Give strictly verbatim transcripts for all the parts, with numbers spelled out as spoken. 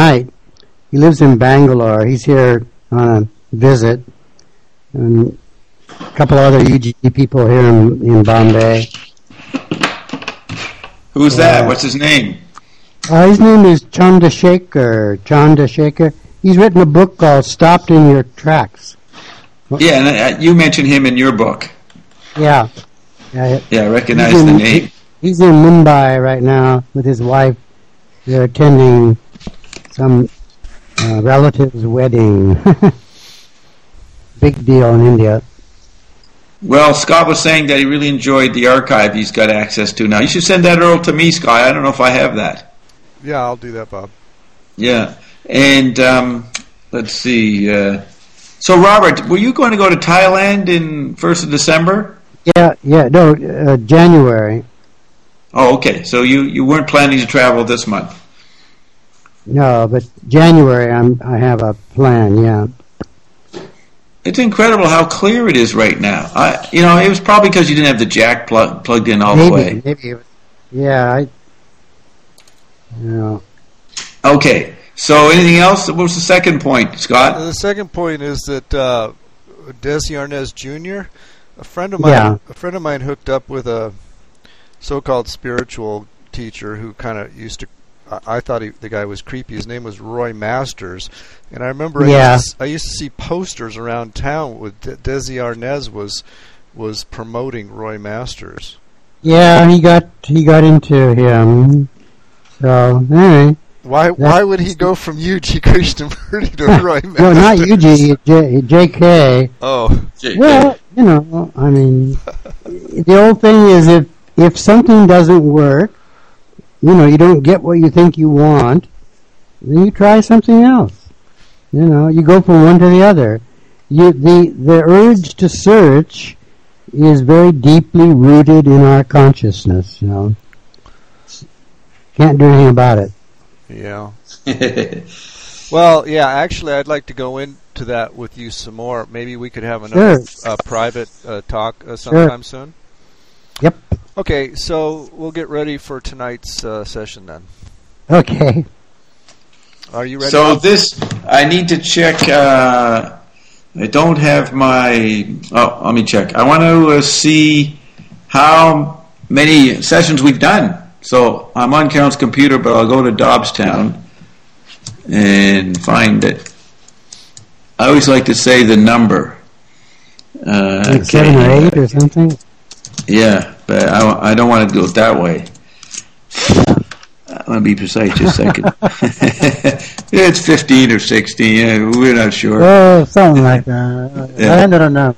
tonight. He lives in Bangalore. He's here on a visit. And a couple other U G people here in, in Bombay. Who's that? Uh, What's his name? Uh, his name is Chandrasekhar. Chandrasekhar. He's written a book called Stopped in Your Tracks. Yeah, and uh, you mentioned him in your book. Yeah. Yeah, yeah I recognize in, the name. He's in Mumbai right now with his wife. They're attending some uh, relative's wedding. Big deal in India. Well, Scott was saying that he really enjoyed the archive he's got access to now. You should send that Earl to me, Scott. I don't know if I have that. Yeah, I'll do that, Bob. Yeah. And um, let's see. Uh, so, Robert, were you going to go to Thailand in first of December? Yeah, yeah. No, uh, January. Oh, okay. So you, you weren't planning to travel this month? No, but January I'm, I have a plan, yeah. It's incredible how clear it is right now. I, you know, it was probably because you didn't have the jack plug, plugged in all maybe, the way. Maybe, it was, yeah. I, you know. Okay. So, anything else? What was the second point, Scott? The second point is that uh, Desi Arnaz Junior, a friend of mine, yeah. a friend of mine hooked up with a so-called spiritual teacher who kind of used to. I thought he, the guy was creepy. His name was Roy Masters, and I remember yeah. I, used to, I used to see posters around town with De- Desi Arnaz was was promoting Roy Masters. Yeah, he got he got into him. So anyway, why why would he go from U G Krishnamurti to Roy Masters? No, not U G, J, JK. Oh, J K. Well, you know, I mean, the old thing is if if something doesn't work. You know, you don't get what you think you want, then you try something else. You know, you go from one to the other. You, the the urge to search is very deeply rooted in our consciousness. You know, can't do anything about it. Yeah. Well, yeah. Actually, I'd like to go into that with you some more. Maybe we could have another sure. uh, private uh, talk uh, sometime sure. soon. Yep. Okay, so we'll get ready for tonight's uh, session then. Okay. Are you ready? So this, I need to check. Uh, I don't have my. Oh, let me check. I want to uh, see how many sessions we've done. So I'm on Carol's computer, but I'll go to Dobbstown and find it. I always like to say the number. Uh, like seven or eight or something. Yeah, but I, I don't want to do it that way. I want to be precise just a second. It's fifteen or sixteen. Yeah, we're not sure. Oh, something like that. Yeah. I don't know.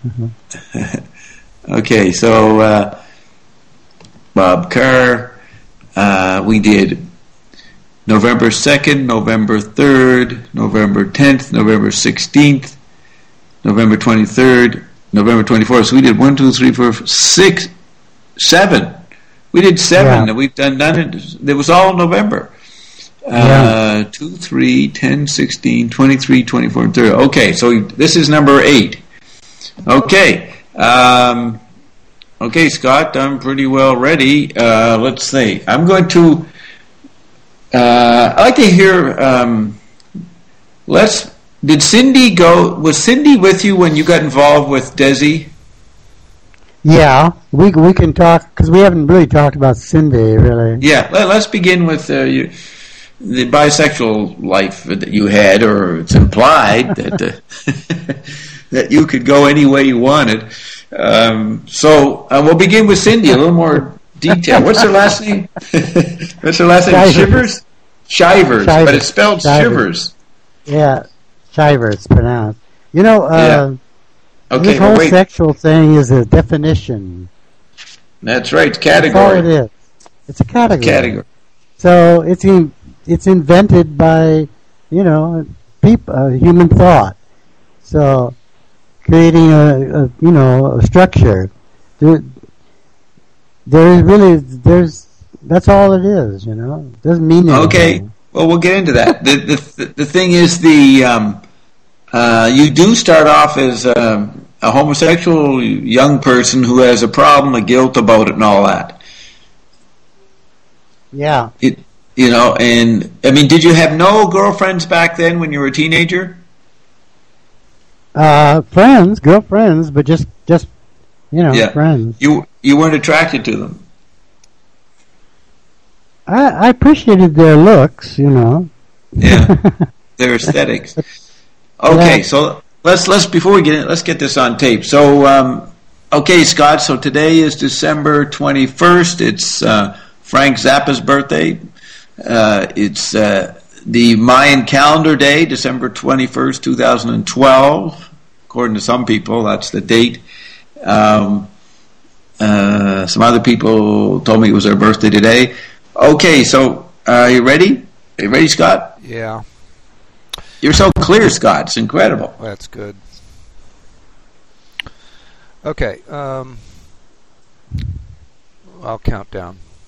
Okay, so uh, Bob Carr, uh, we did November second, November third, November tenth, November sixteenth, November twenty-third, November twenty-fourth. So we did one, two, three, four, six, seven. We did seven. Yeah. We've done done it. It was all November. Uh, yeah. two, three, ten, sixteen, twenty-three, twenty-four, and thirty. Okay, so this is number eight. Okay. Um, okay, Scott, I'm pretty well ready. Uh, let's see. I'm going to. Uh, I'd like to hear. Um, let's. Did Cindy go? Was Cindy with you when you got involved with Desi? Yeah, we we can talk because we haven't really talked about Cindy really. Yeah, let, let's begin with uh, you, the bisexual life that you had, or it's implied that uh, that you could go any way you wanted. Um, so uh, we'll begin with Cindy. A little more detail. What's her last name? What's her last name? Shivers. Shivers, Shivers, but it's spelled Shivers. Yeah, Shivers pronounced. You know. Uh, yeah. Okay, this whole wait. sexual thing is a definition. That's right, category. That's all it is. It's a category. Category. So it's in, it's invented by, you know, people, uh, human thought. So creating a, a you know a structure. There, there is really there's that's all it is. You know, it doesn't mean anything. Okay. Well, we'll get into that. the the the thing is the. Um, Uh, you do start off as a, a homosexual young person who has a problem, a guilt about it, and all that. Yeah. It you know, and I mean, did you have no girlfriends back then when you were a teenager? Uh, friends, girlfriends, but just, just, you know, Yeah. friends. You you weren't attracted to them. I, I appreciated their looks, you know. Yeah, their aesthetics. Okay, Yeah. so let's let's before we get in, let's get this on tape. So, um, okay, Scott. So today is December twenty first. It's uh, Frank Zappa's birthday. Uh, it's uh, the Mayan calendar day, December twenty first, two thousand and twelve. According to some people, that's the date. Um, uh, some other people told me it was their birthday today. Okay, so uh, are you ready? Are you ready, Scott? Yeah, You're so clear, Scott. It's incredible. that's good. Okay, um, I'll count down.